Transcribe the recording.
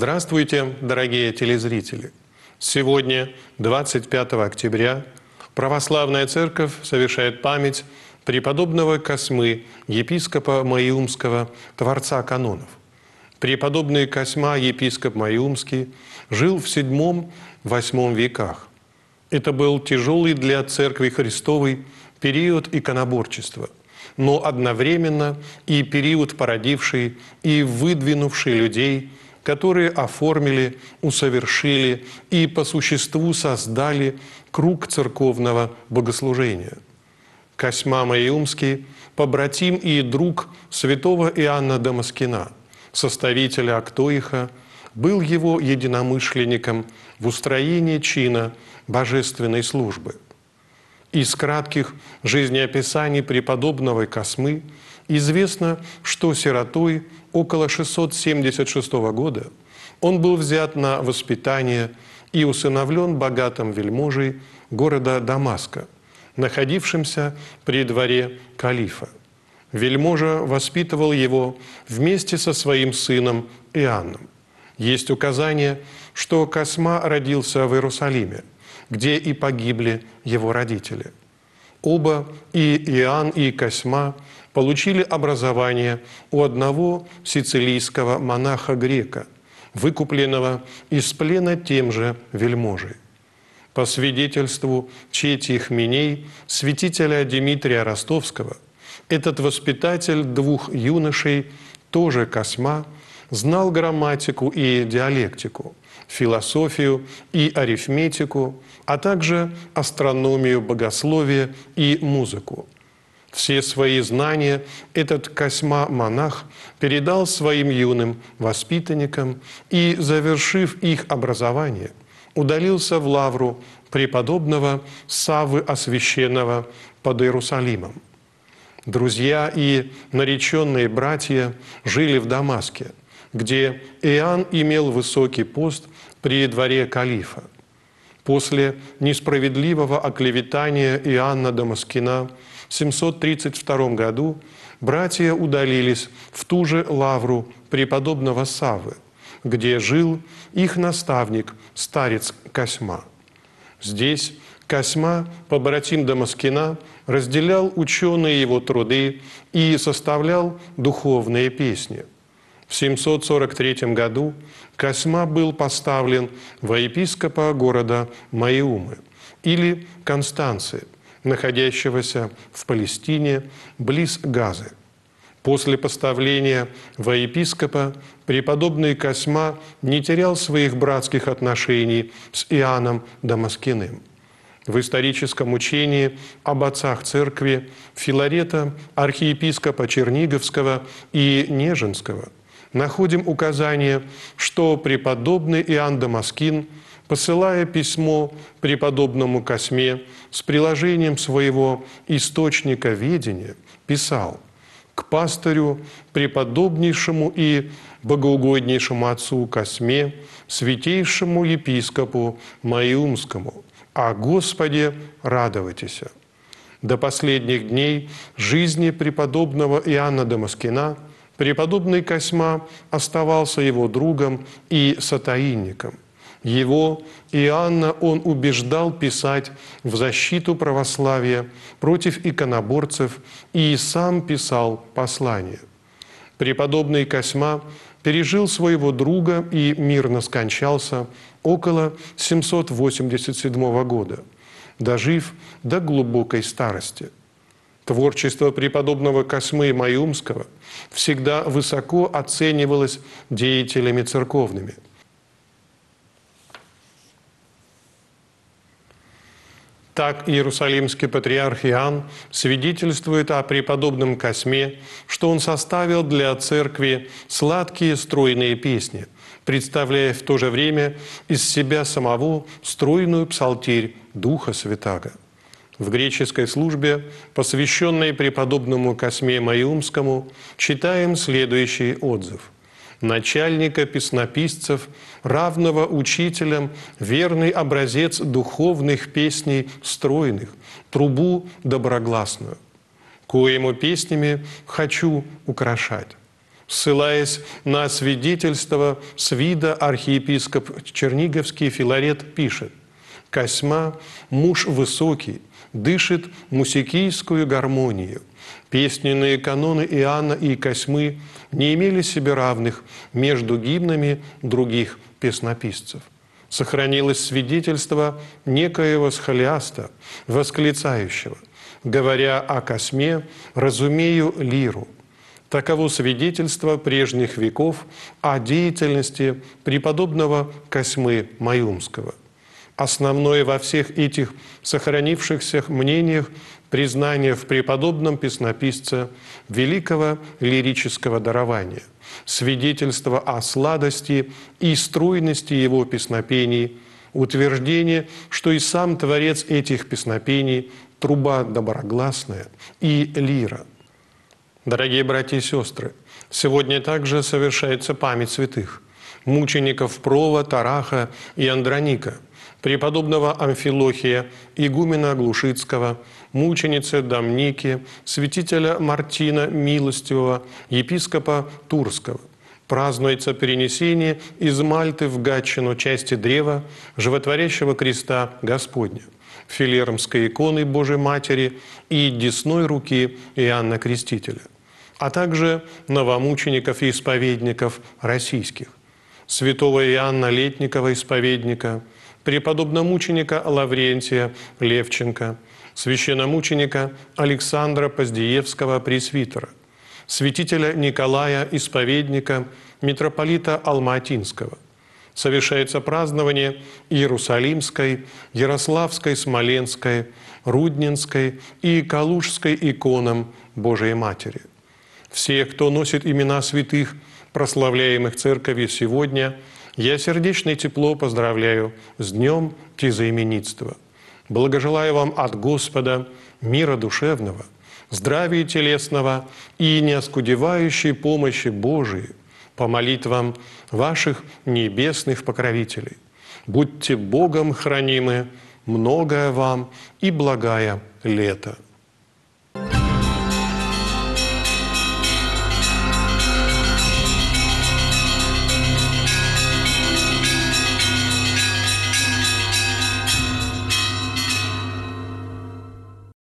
Здравствуйте, дорогие телезрители! Сегодня, 25 октября, Православная Церковь совершает память преподобного Косьмы, епископа Маиумского, творца канонов. Преподобный Косьма, епископ Маиумский, жил в VII-VIII веках. Это был тяжелый для Церкви Христовой период иконоборчества, но одновременно и период, породивший и выдвинувший людей, которые оформили, усовершили и по существу создали круг церковного богослужения. Косьма Маиумский – побратим и друг святого Иоанна Дамаскина, составителя Актоиха, был его единомышленником в устроении чина божественной службы. Из кратких жизнеописаний преподобного Косьмы известно, что сиротой около 676 года он был взят на воспитание и усыновлен богатым вельможей города Дамаска, находившимся при дворе калифа. Вельможа воспитывал его вместе со своим сыном Иоанном. Есть указание, что Косьма родился в Иерусалиме, где и погибли его родители. Оба, и Иоанн, и Косьма, получили образование у одного сицилийского монаха-грека, выкупленного из плена тем же вельможей. По свидетельству Чети Хменей, святителя Дмитрия Ростовского, этот воспитатель двух юношей, тоже Косьма, знал грамматику и диалектику, философию и арифметику, а также астрономию, богословие и музыку. Все свои знания этот Косьма-монах передал своим юным воспитанникам и, завершив их образование, удалился в лавру преподобного Саввы Освященного под Иерусалимом. Друзья и нареченные братья жили в Дамаске, где Иоанн имел высокий пост при дворе калифа. После несправедливого оклеветания Иоанна Дамаскина в 732 году братья удалились в ту же лавру преподобного Саввы, где жил их наставник, старец Косьма. Здесь Косьма, побратим Дамаскина, разделял ученые его труды и составлял духовные песни. В 743 году Косьма был поставлен во епископа города Маиумы или Констанции, находящегося в Палестине близ Газы. После поставления во епископа преподобный Косьма не терял своих братских отношений с Иоанном Дамаскиным. В историческом учении об отцах церкви Филарета, архиепископа Черниговского и Нежинского, находим указание, что преподобный Иоанн Дамаскин, посылая письмо преподобному Косьме с приложением своего источника ведения, писал: «К пастырю, преподобнейшему и богоугоднейшему отцу Косьме, святейшему епископу Маиумскому, о Господе радовайтесь». До последних дней жизни преподобного Иоанна Дамаскина преподобный Косьма оставался его другом и сотаинником. Его, Иоанна, он убеждал писать в защиту православия против иконоборцев и сам писал послания. Преподобный Косьма пережил своего друга и мирно скончался около 787 года, дожив до глубокой старости. Творчество преподобного Косьмы Маиумского всегда высоко оценивалось деятелями церковными. Так иерусалимский патриарх Иоанн свидетельствует о преподобном Косьме, что он составил для церкви сладкие стройные песни, представляя в то же время из себя самого стройную псалтирь Духа Святаго. В греческой службе, посвященной преподобному Косьме Маиумскому, читаем следующий отзыв: начальника песнописцев, равного учителям, верный образец духовных песней стройных, трубу доброгласную, коему песнями хочу украшать. Ссылаясь на свидетельство с вида, архиепископ Черниговский Филарет пишет: «Косьма – муж высокий, дышит мусикийскую гармонию. Песненные каноны Иоанна и Косьмы не имели себе равных между гимнами других песнописцев. Сохранилось свидетельство некоего схолиаста, восклицающего: говоря о Косьме, разумею лиру». Таково свидетельство прежних веков о деятельности преподобного Косьмы Маюмского. Основное во всех этих сохранившихся мнениях признание в преподобном песнописце великого лирического дарования, свидетельство о сладости и стройности его песнопений, утверждение, что и сам творец этих песнопений – труба доброгласная и лира. Дорогие братья и сестры, сегодня также совершается память святых мучеников Прова, Тараха и Андроника, преподобного Амфилохия, игумена Глушицкого, мученицы Домники, святителя Мартина Милостивого, епископа Турского. Празднуется перенесение из Мальты в Гатчину части древа животворящего креста Господня, филеромской иконы Божией Матери и десной руки Иоанна Крестителя, а также новомучеников и исповедников российских: святого Иоанна Летникова, исповедника, преподобномученика Лаврентия Левченко, священномученика Александра Поздеевского, пресвитера, святителя Николая, исповедника, митрополита Алматинского. Совершается празднование Иерусалимской, Ярославской, Смоленской, Рудненской и Калужской иконам Божией Матери. Всех, кто носит имена святых, прославляемых Церковью сегодня, я сердечно и тепло поздравляю с Днем Тезаименитства. Благожелаю вам от Господа мира душевного, здравия телесного и неоскудевающей помощи Божией по молитвам ваших небесных покровителей. Будьте Богом хранимы, многое вам и благая лето.